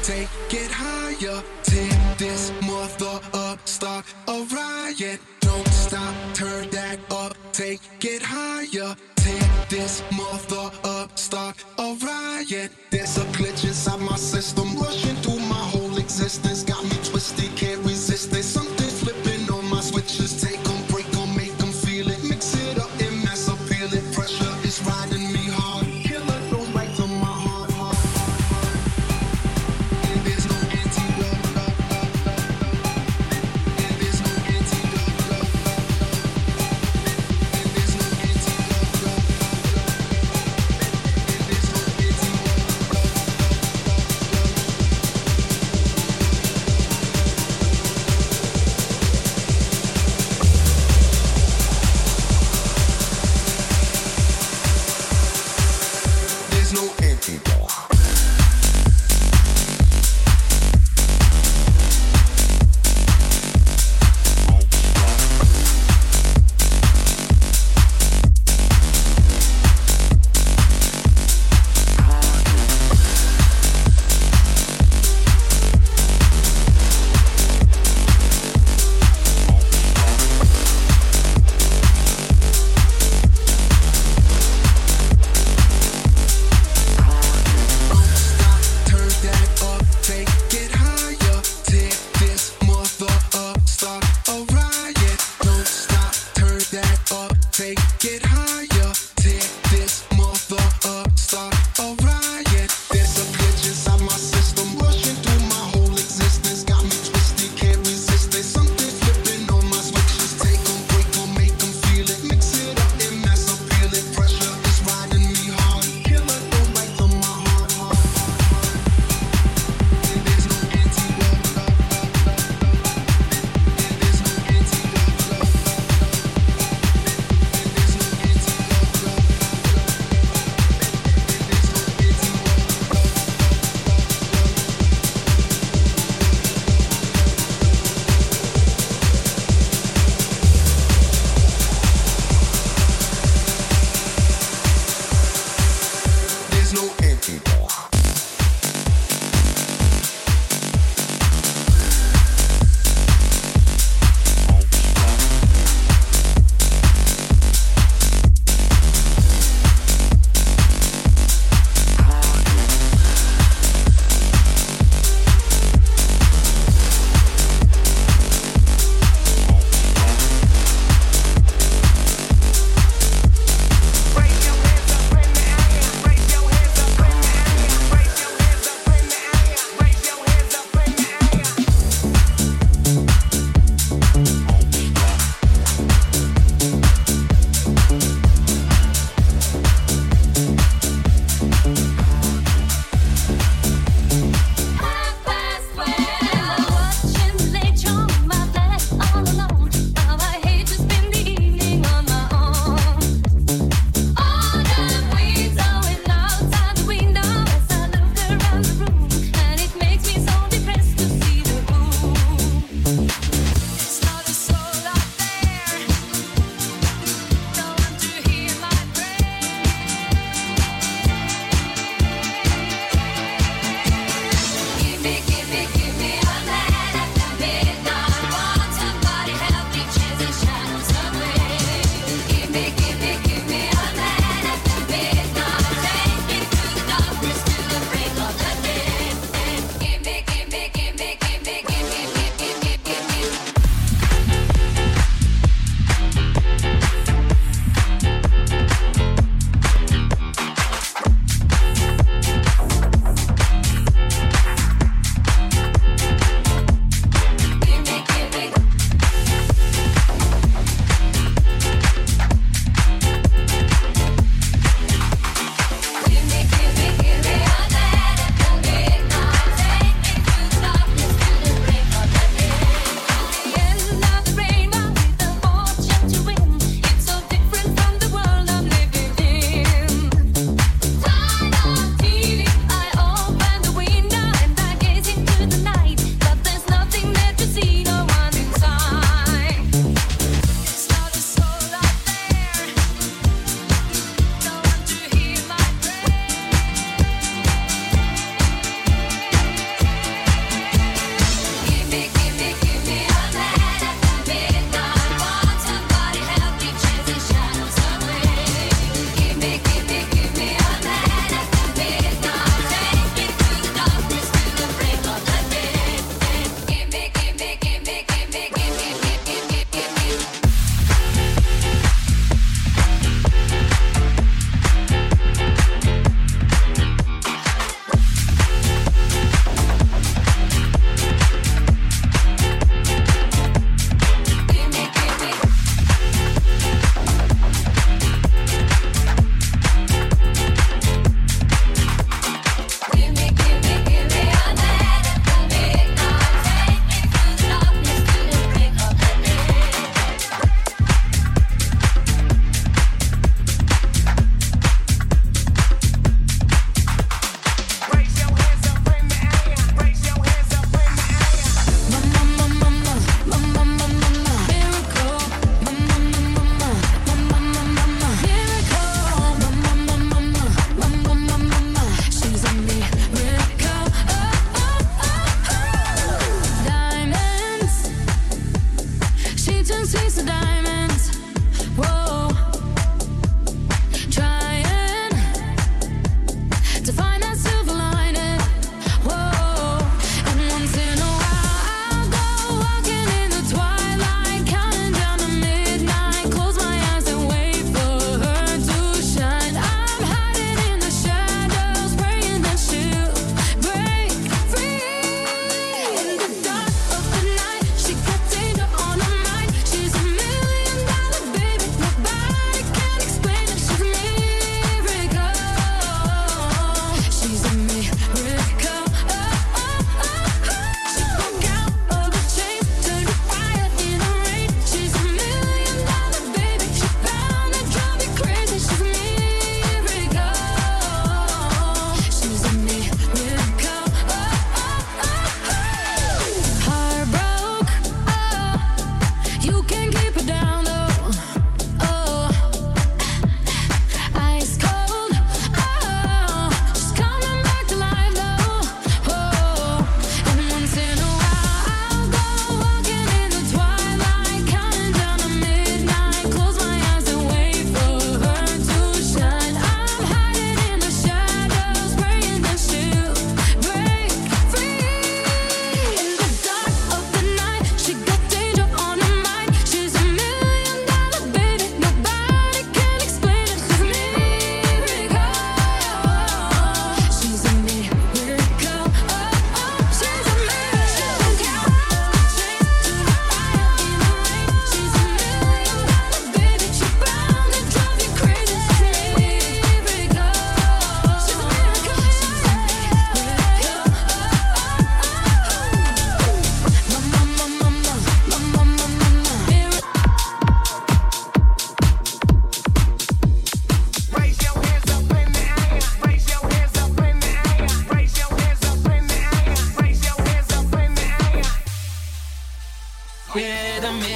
take it higher. Tear this mother up, start a riot. Don't stop, turn that up, take it higher. Tear this mother up, start a riot. There's a glitch inside my system, rushing through my whole existence. Got me twisted, can't resist it. Something flipping on my switches. Take 'em, break 'em, make 'em feel it. Mix it up and mass appeal it. Pressure is riding me hard. Killer goes right to my heart. And there's no antidote. And there's no antidote. And there's no antidote. And there's no there's no antidote.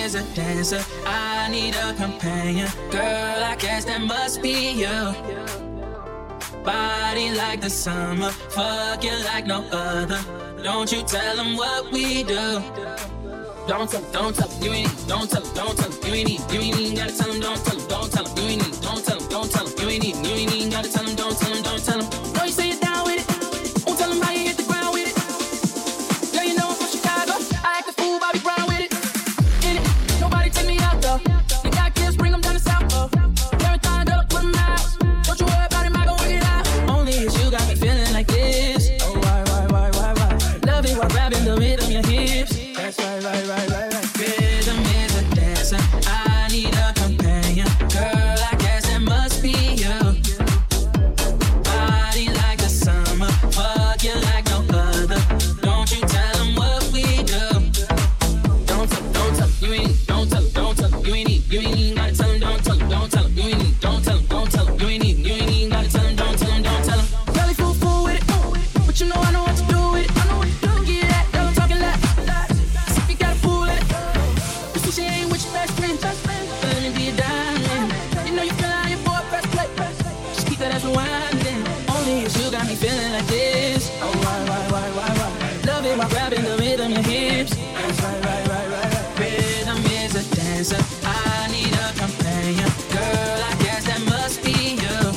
is a dancer. I need a companion. Girl, I guess that must be you. Body like the summer, fuck you like no other. Don't you tell them what we do. Don't tell, you ain't need, don't tell, you ain't need, gotta tell them, don't tell, you ain't need, don't tell, you ain't need, gotta tell them, don't tell them. Know you say you're down with it, won't tell them how you hit the ground with it. Yeah, you know I'm from Chicago, I act a fool, Bobby Brown with it. In it, nobody take me out though. They got kids, bring them down to South though. Marathon, double, put them out. Don't you worry about it, I gon' work it out. Only if you got me feeling like this. Oh, why? Love it while grabbing the rhythm, your hips. That's right. Rhythm is a dancer. I need a companion. Girl, I guess it must be you. Body like the summer. Fuck you like no other. Don't you tell them what we do. Don't tell, you ain't need, don't tell, you ain't need, gotta tell them, don't tell, you ain't need, don't tell, you ain't need, gotta tell them, don't tell them. Belly full with it, but you know I know what to do with it. Get that, girl, I'm talking loud. If you gotta pull it, but she ain't with your best friend. Let me be a diamond. You know you feel how your boy press play. Just keep that ass rewinding. Only if you got me feeling like this. Oh, why? Love it while grabbing the rhythm, your hips. That's right. Rhythm is a dancer. I need a companion. Girl, I guess that must be you.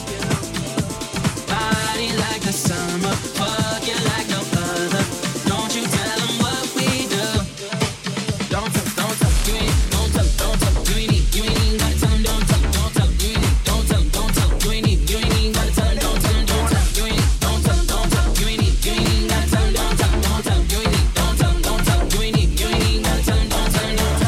Body like the summer. Fuck you like no other. Don't you tell them what we do. Don't tell, you ain't need, don't tell, you ain't need, gotta tell them, don't tell, you ain't need, don't tell, you ain't need, gotta tell them, don't tell, you ain't need, don't tell, you ain't need, gotta tell them, don't tell, you ain't need, don't tell, you ain't need, gotta tell them, don't tell.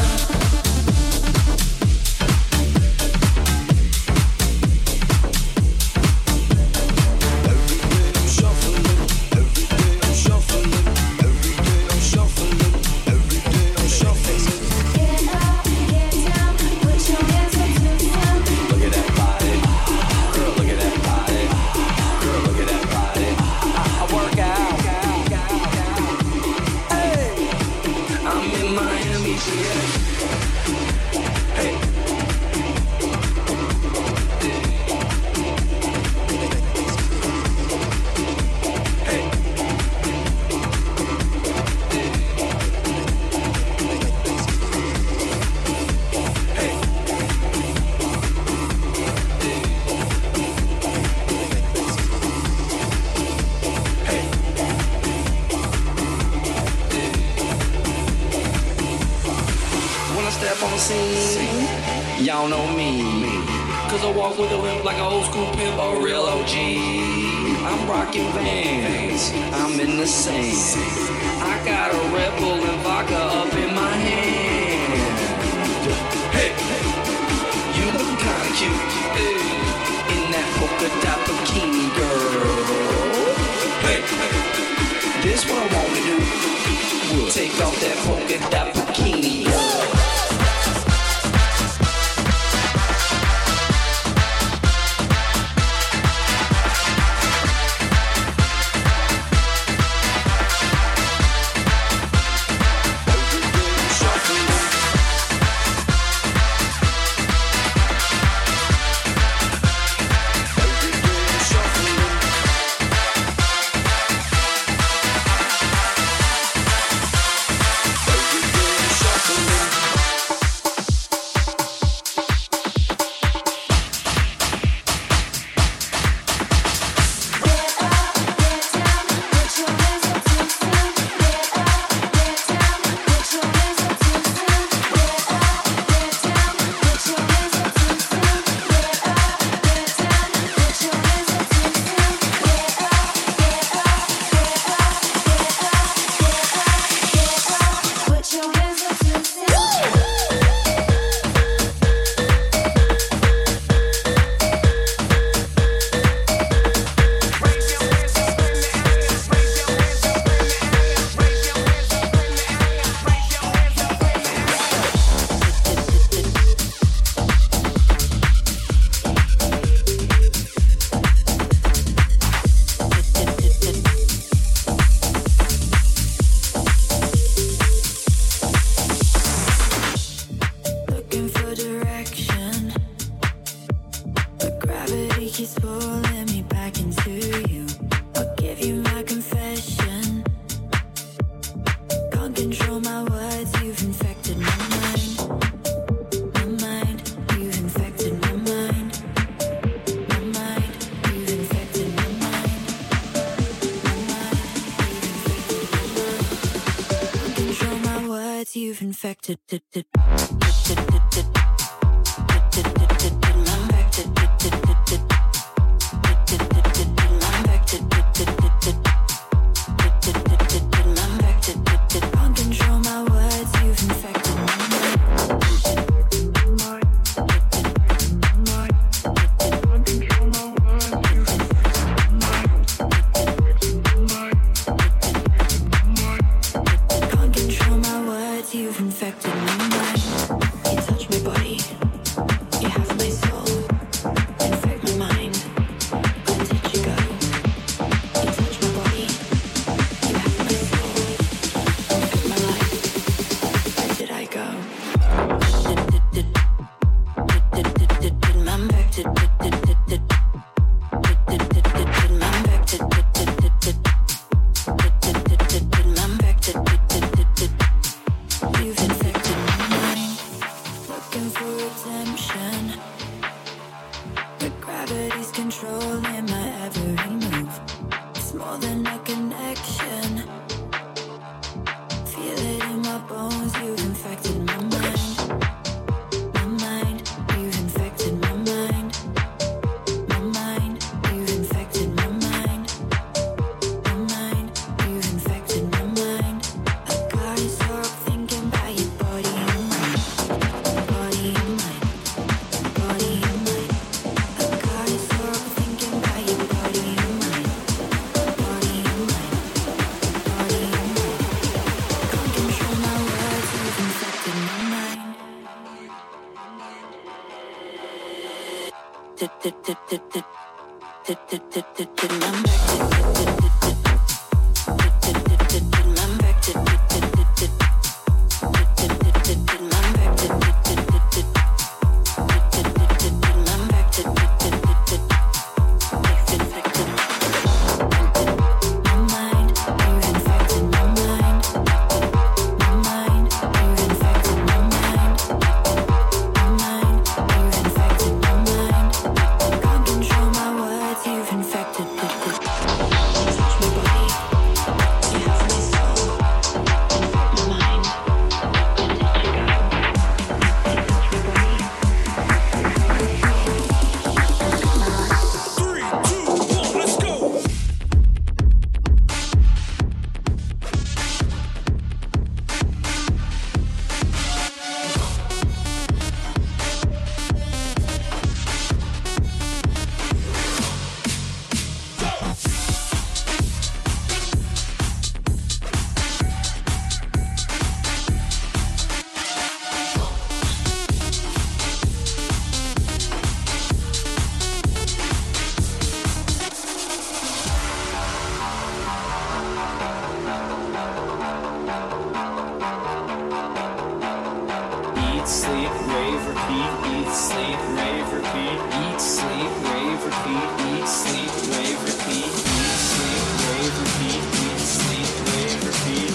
Y'all know me, cause I walk with a limp like an old school pimp, a real OG. I'm rocking Vans, I'm in the same. I got a Red Bull and vodka up in my hand. Hey, you look kinda cute, in that polka dot bikini, girl. Hey, this what I wanna do. Take off that polka dot bikini, girl. you've infected. Can't control my words, you've infected my mind. Can't control my words, you've infected my mind. You touch my body, you have my soul, infect my mind. Where did you go? You touch my body, you have my soul, infect my life. Where did I go? You've infected my mind, looking for redemption. But gravity's controlling my every move. It's more than a connection. Feel it in my bones. You've infected my mind. My mind. You've infected my mind. My mind. You've infected my mind. My mind. You've infected my mind. I gotta stop thinking about your body and mind. Body and mind. Body and mind. I gotta stop thinking about your body and mind. Body and mind. Body and mind. Can't control my words, you've infected my mind. Can't control my words, you've infected. Touch my body, you have my soul, infect my mind. Where did you go? You touch my body, infect my life. 3, 2, 1, let's go! Eat, sleep, rave, repeat. Eat, sleep, rave, repeat. Eat, sleep, rave, repeat. Eat, sleep, rave, repeat. Eat, sleep, rave, repeat. Eat, sleep, rave, repeat.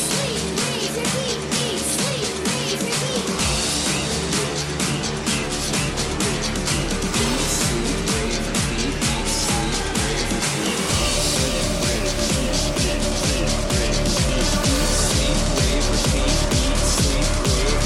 Eat, sleep, rave, repeat. Eat, sleep, rave, repeat. Eat, sleep, rave, repeat. Eat, sleep, rave,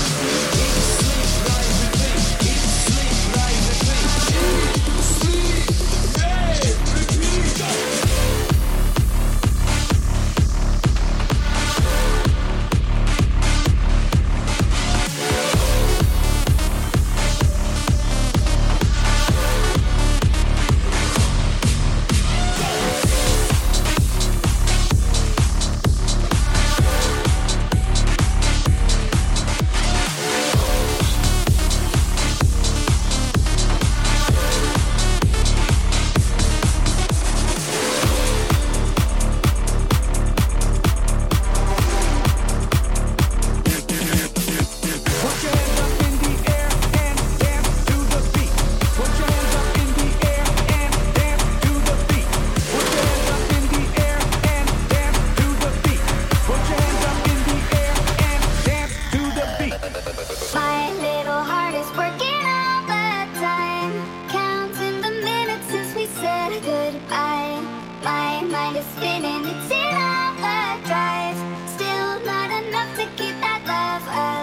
spinning, it's in overdrive. Still not enough to keep that love alive.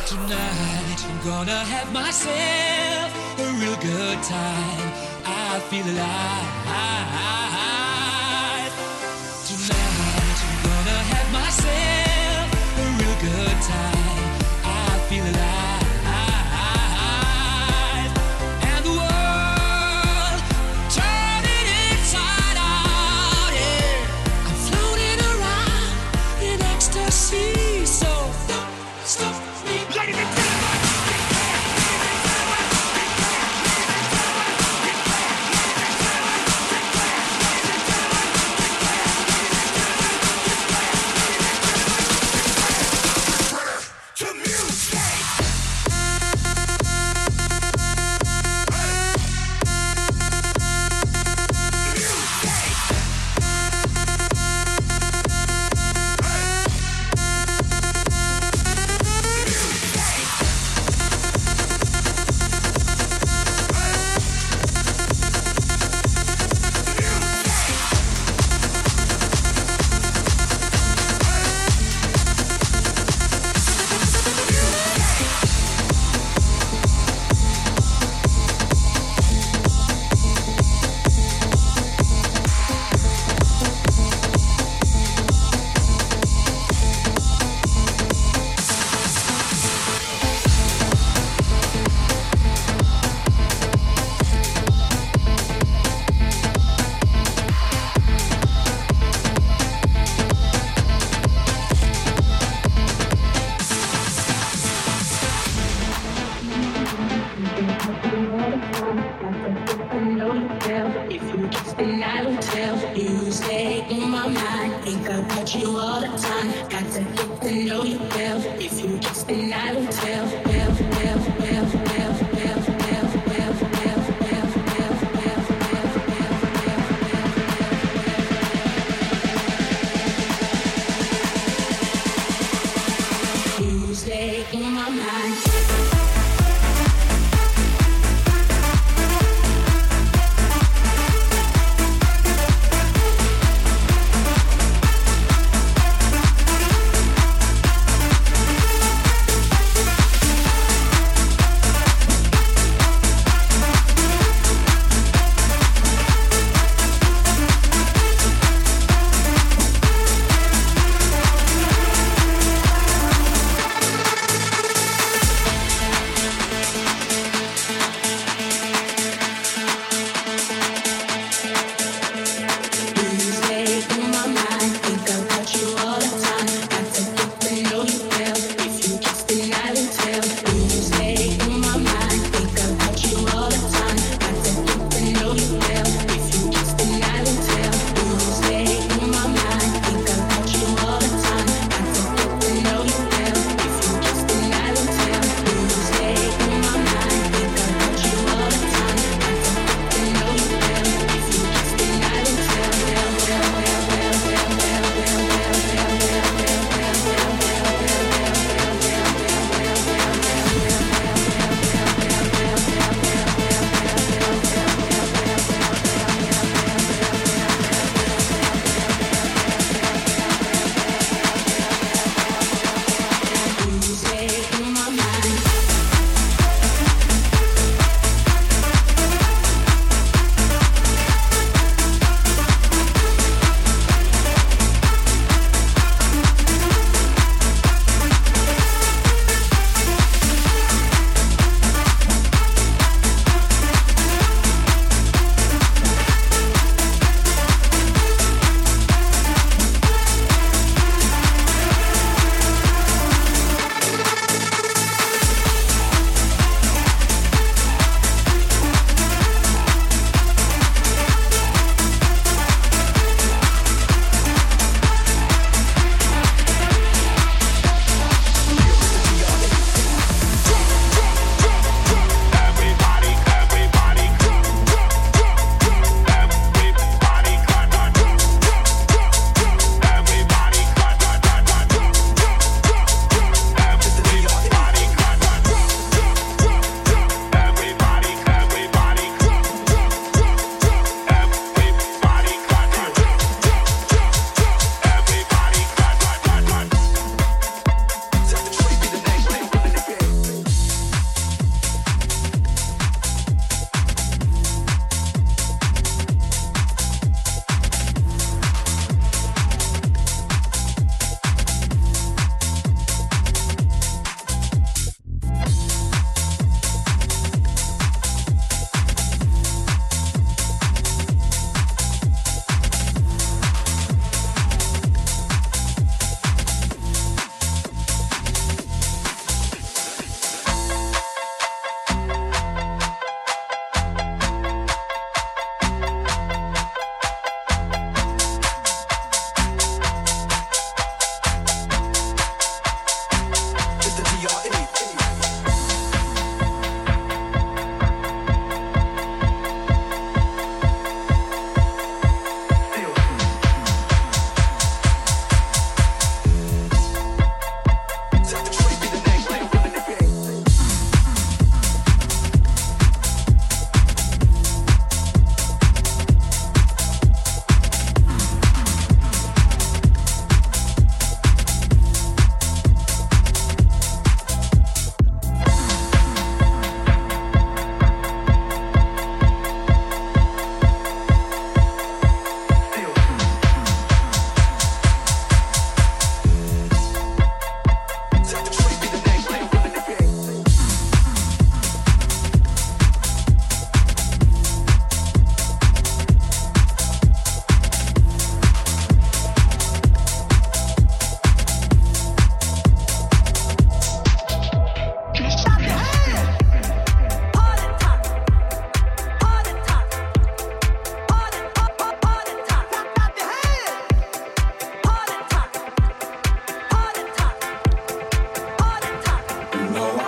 Tonight I'm gonna have myself a real good time. I feel alive. Tonight I'm gonna have myself a real good time. I feel alive. And the world turning inside out, yeah. I'm floating around in ecstasy, so don't stop me. Ladies and gentlemen.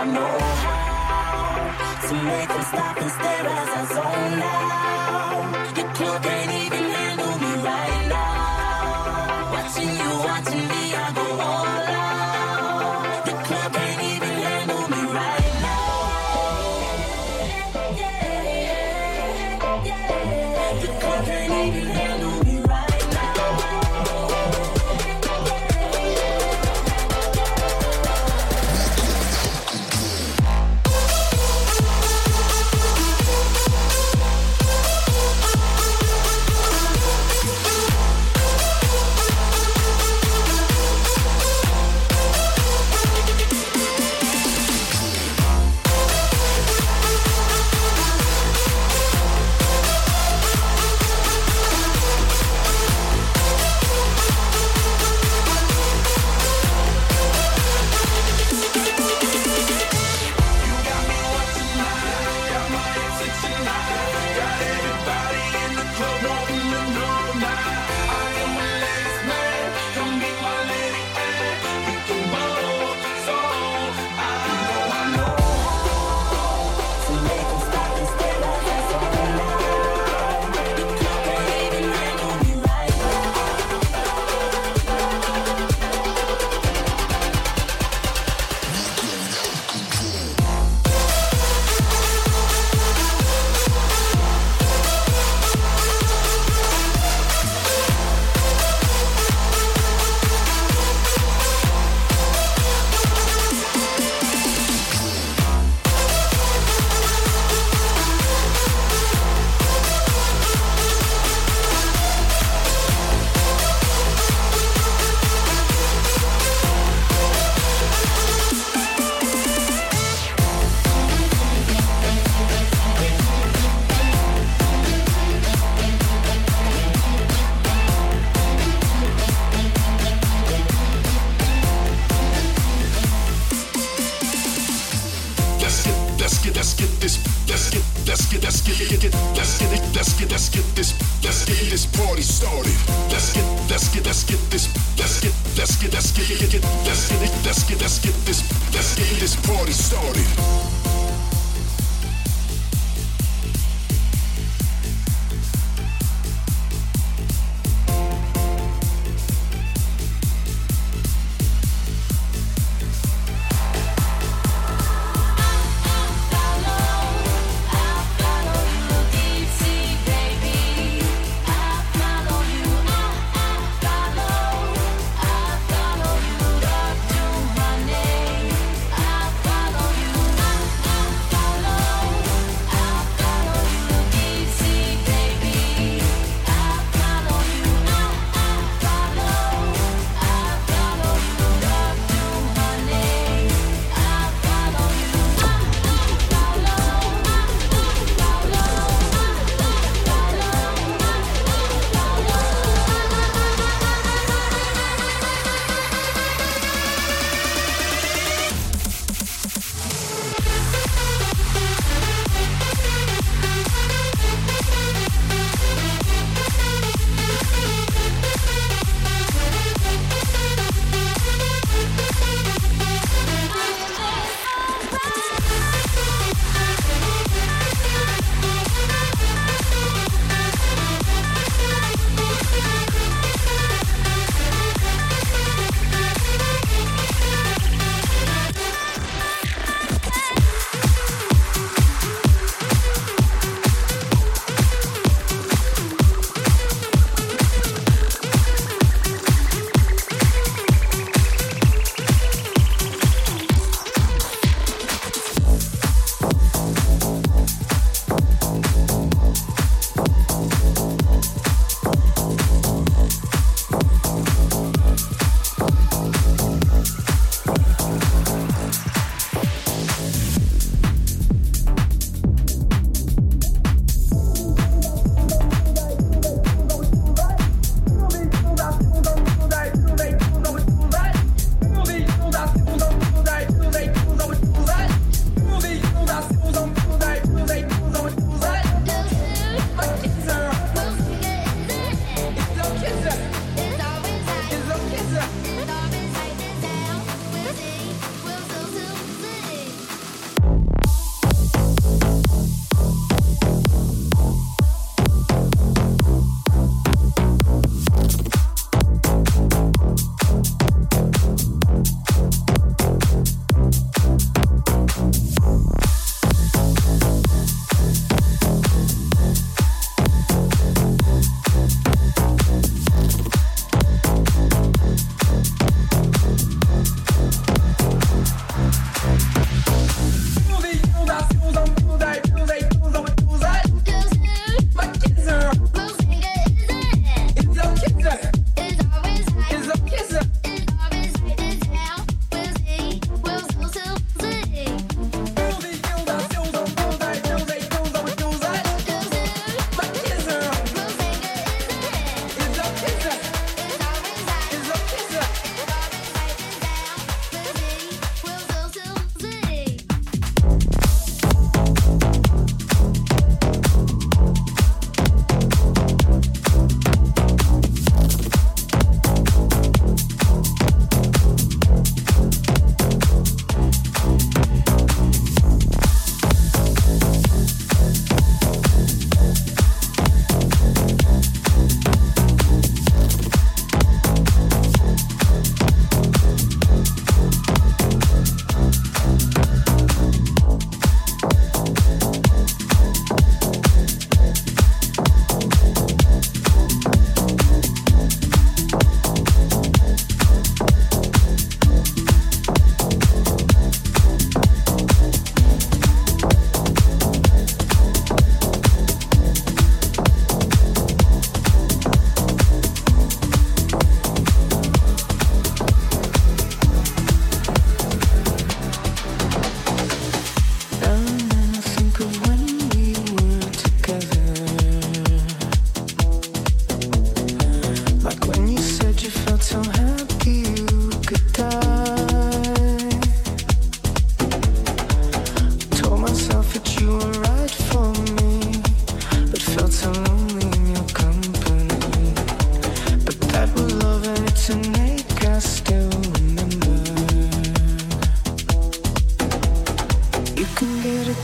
know how to make them stop and stare as I zone out. Your club can't even handle me right now. Watching you, watching me, I go all out. Your club can't even handle me right now. Your club can't even handle me right now.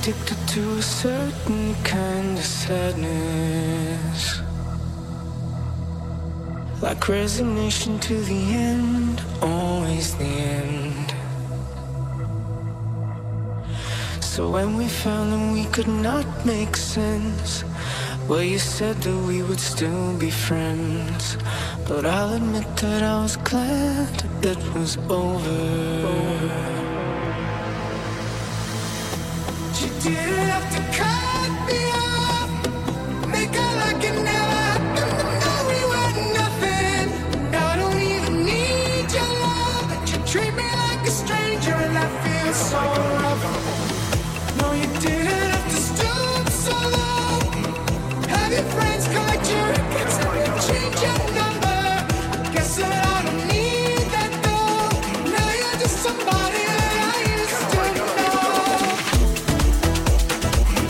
addicted to a certain kind of sadness, like resignation to the end, always the end. So when we found that we could not make sense, well, you said that we would still be friends, but I'll admit that I was glad it was over. You didn't have to cut me off, make out like it never happened, to know we were nothing. Now I don't even need your love, but you treat me like a stranger and that feels so rough. No, you didn't have to stoop so low, have your friends collect your records and you change your number. I guess that I don't need that though, now you're just somebody that I used to know.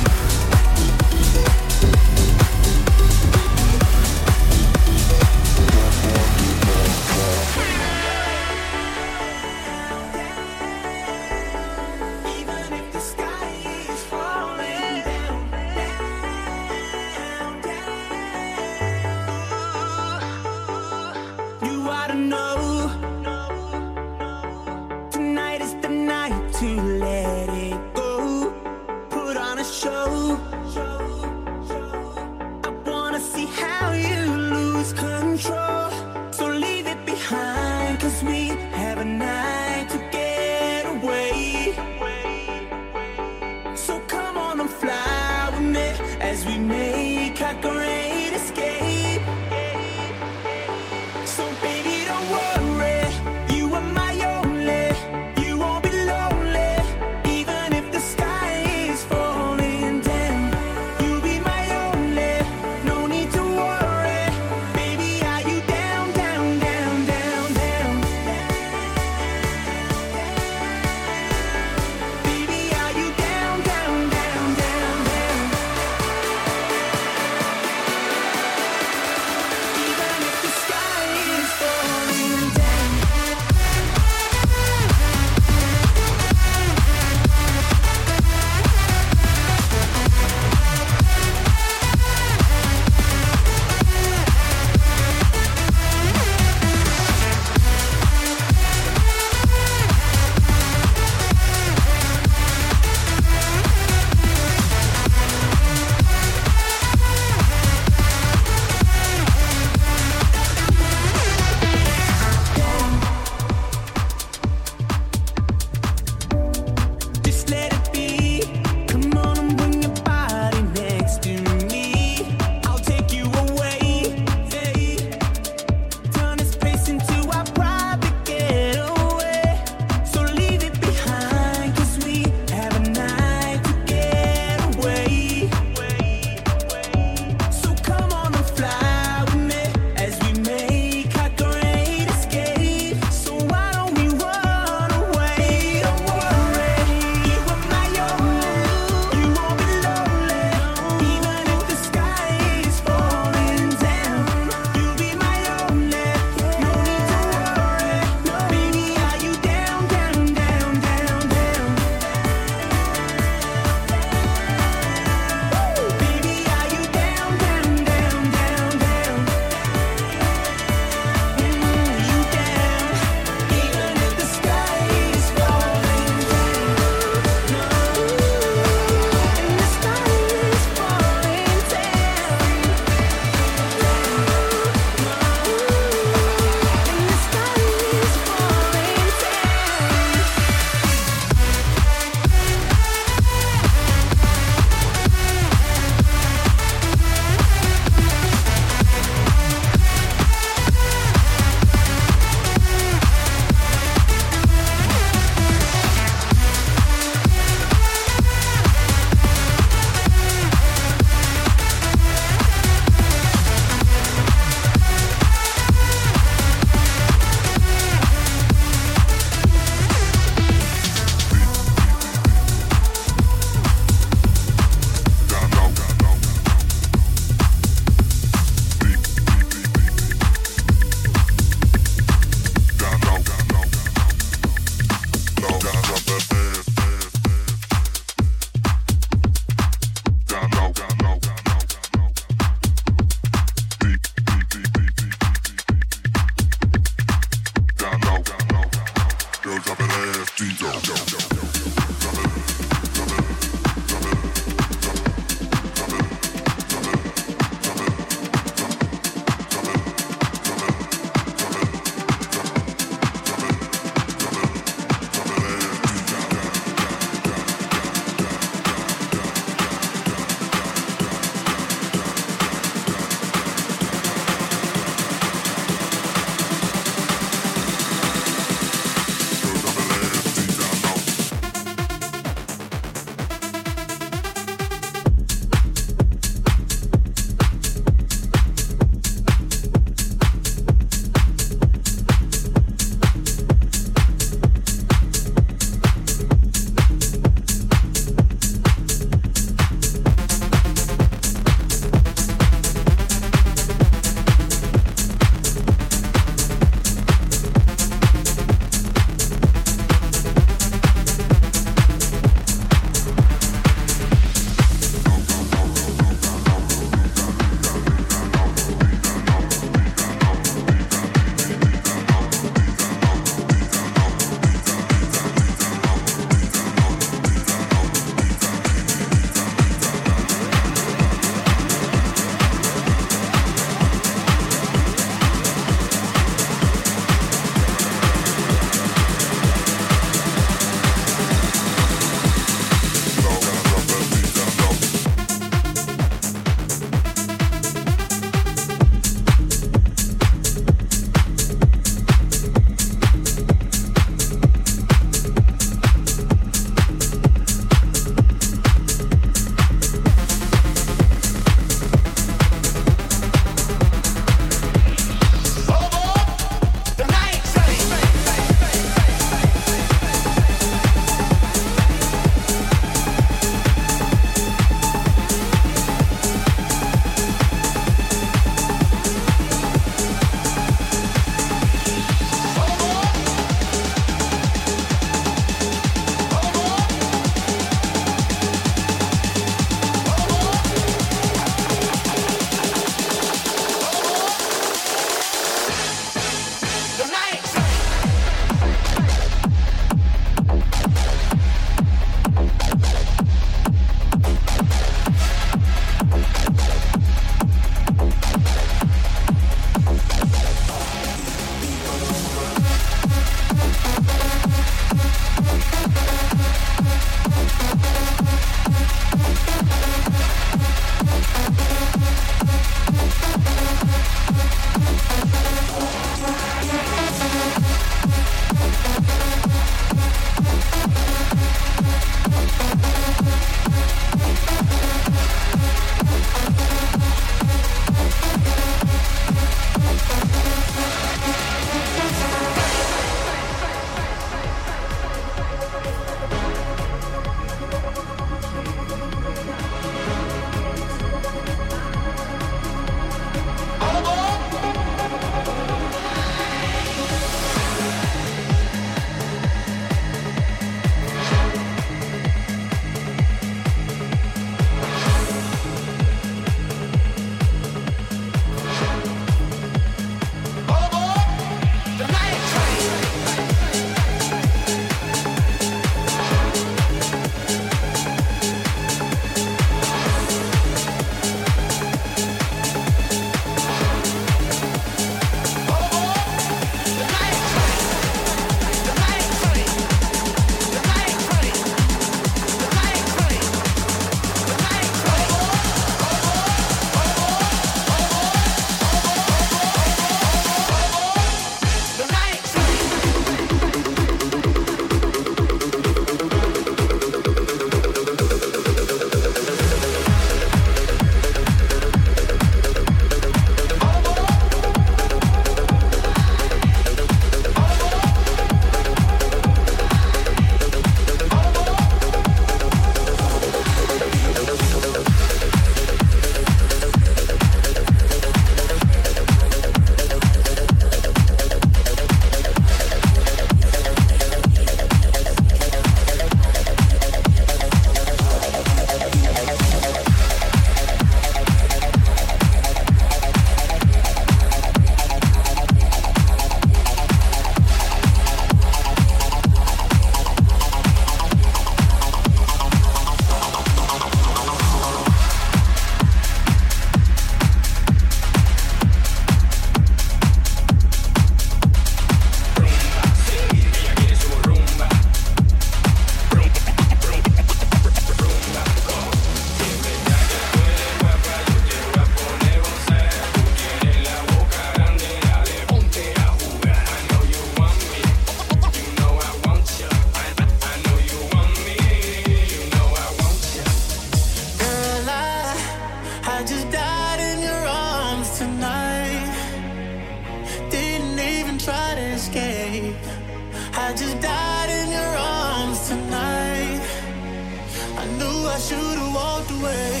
escape. I just died in your arms tonight. I knew I should've walked away.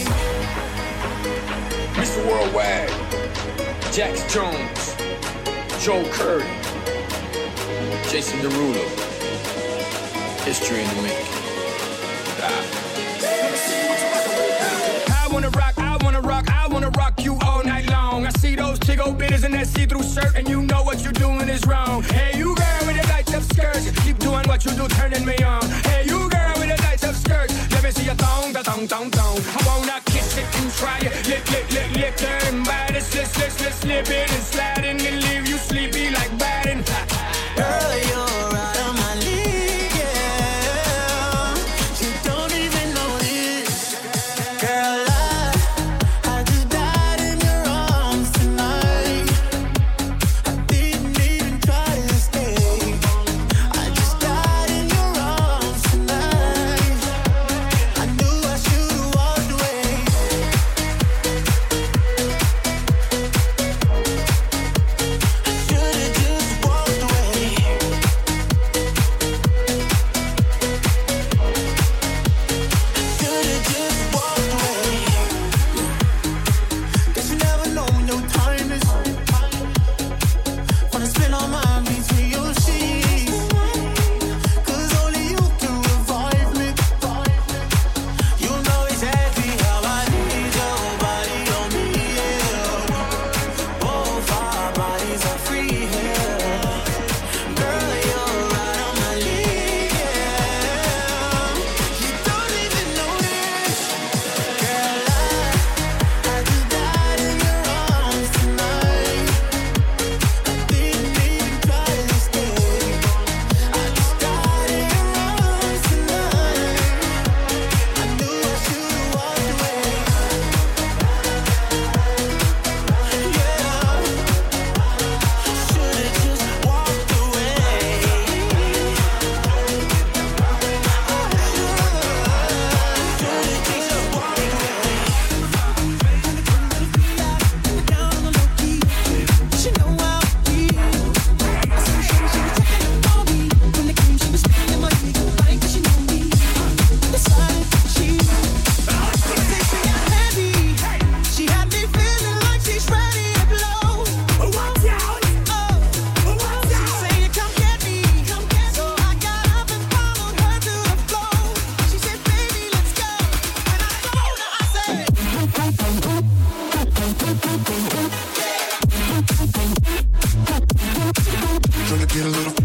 Mr. Worldwide, Jax Jones, Joe Curry, Jason Derulo, History in the Making. I wanna rock you all night long. I see those Chigo bitters in that see-through shirt, and you know what you're doing is wrong. Hey, you girl with the lights up skirts, keep doing what you do, turning me on. Hey, you girl with the lights up skirts, let me see your thong, the thong, thong, thong. I wanna kiss it and try it, lick her and bite it, slip it and slide it and leave you sleepy like Biden. Girl, you're out of my league, yeah. You don't even know this. Girl, I just died in your arms tonight. I didn't even try to escape. I just died in your arms tonight. I knew I should've walked away. I should've just walked away. Should've just walked away. Guess you never know when your time is. Wanna spend all mine between your sheets. 'Cause only you can revive me. You know exactly how I need your body on me, yeah. Both our bodies are free here. Girl, you're out of my league, yeah. You don't even know this. Girl, I just died in your arms tonight. I didn't even try to escape. I just died in your arms tonight. I knew I should've walked away. Yeah, should've just walked away. She know how I feel. She was checking on me. When the cream, she was spitting my dick. Like she knew me. Decided she say she got heavy. She had me feeling like she's ready to blow. Watch out! She said, "Come get me." So I got up and followed her to the floor. She said, "Baby, let's go." And I told her, I said, Trying to get a little.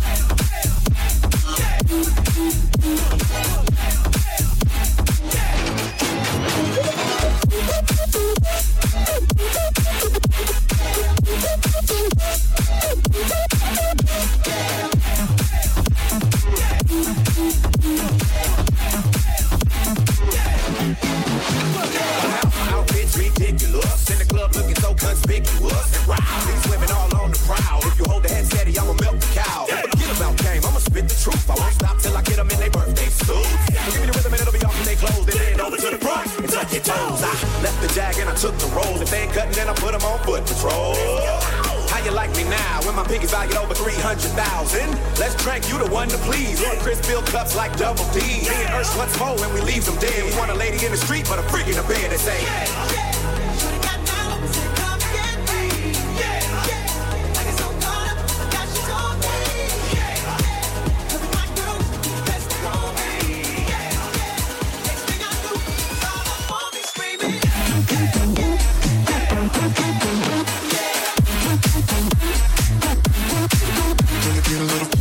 Outfits ridiculous, in the club looking so conspicuous. Wow, these women all on the prowl. If you hold the head steady, I'ma milk the cow. Forget about game, I'ma spit the truth. I won't stop till I get them in their birthday suits. So give me the rhythm and it'll be off in their clothes. Then over to the front and touch your toes. I left the jag and I took the rolls. If they ain't cutting, then I put them on foot patrol. How you like me now when my piggy's valued over 300,000? Let's drink, you the one to please. Lord Chris fill cups like double D. Me and Ursh once more when we leave them dead. We want a lady in the street, but a freak in the bed that say, Trying to get a little.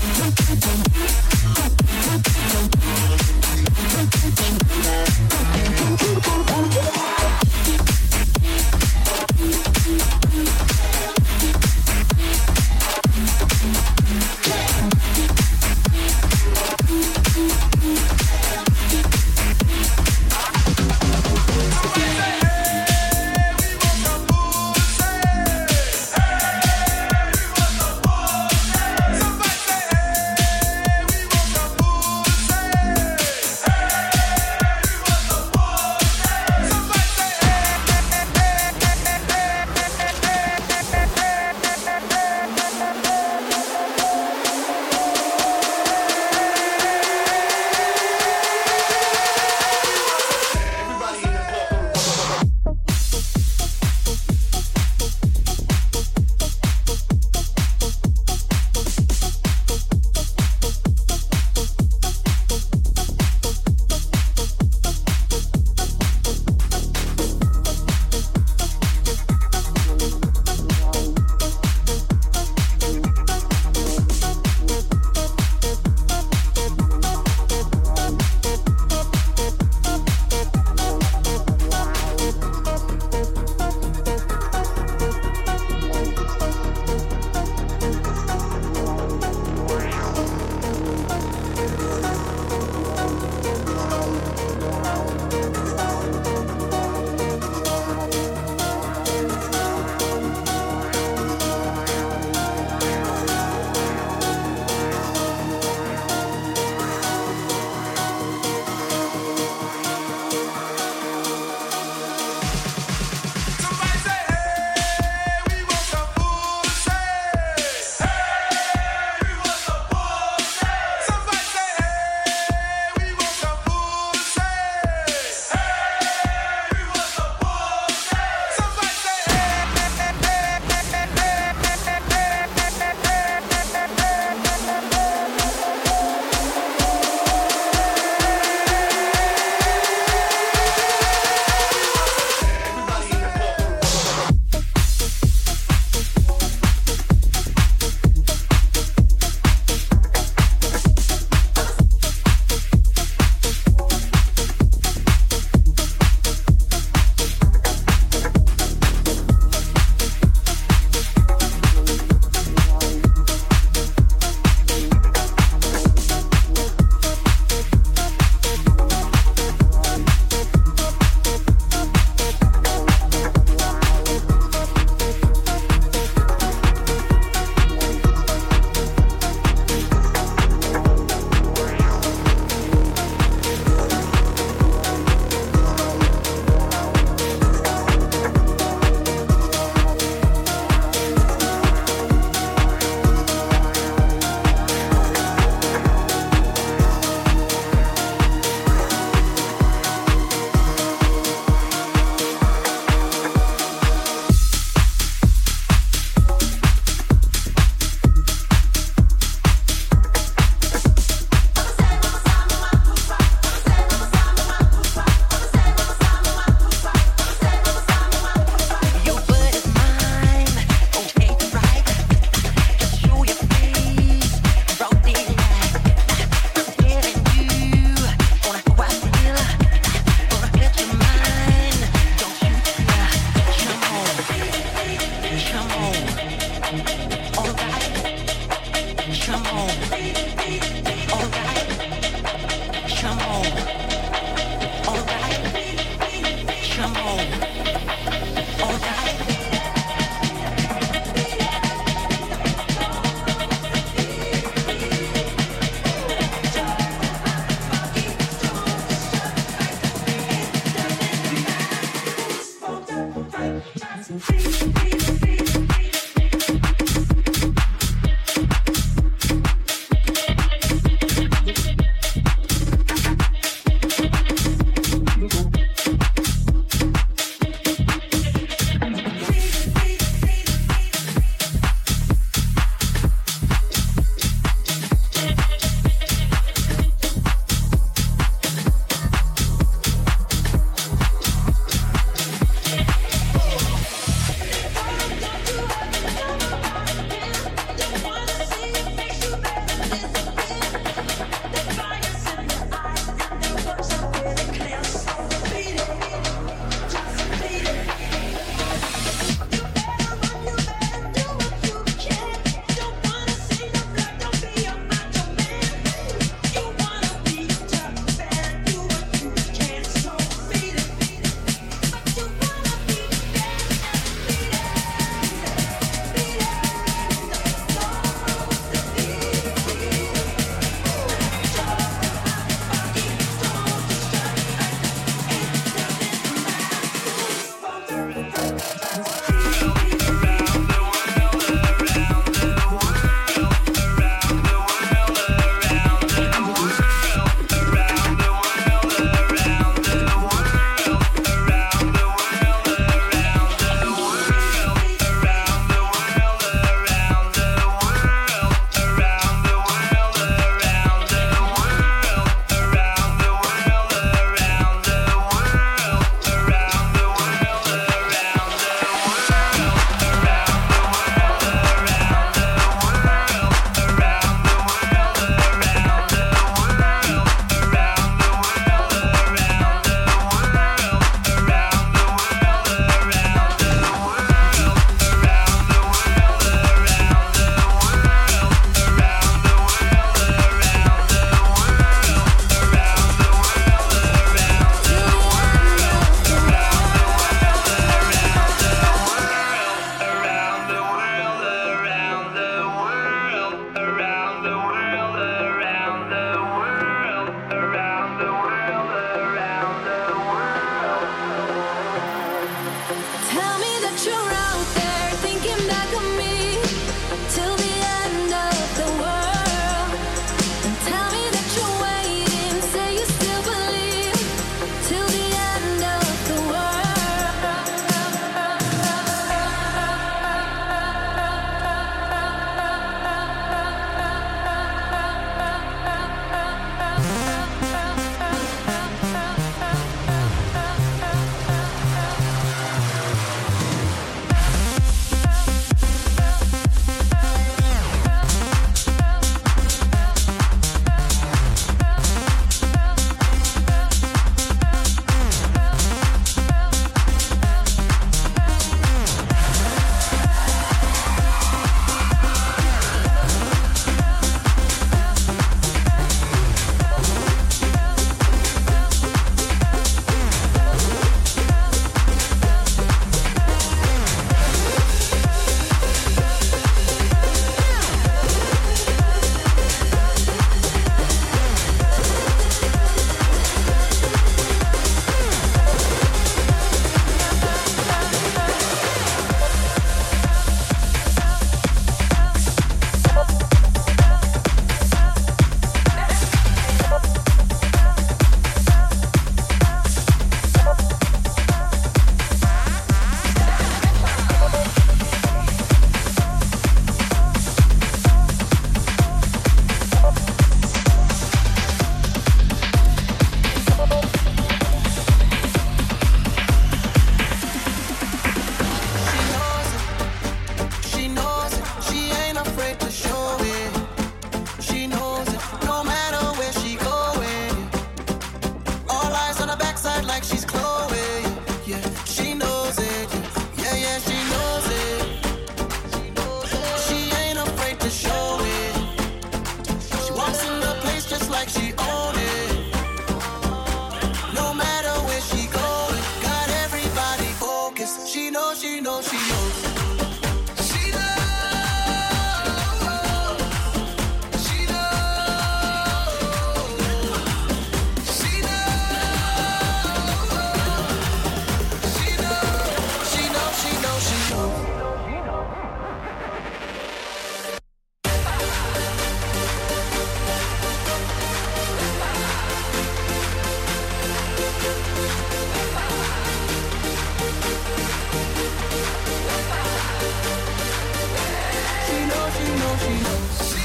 she knows she knows.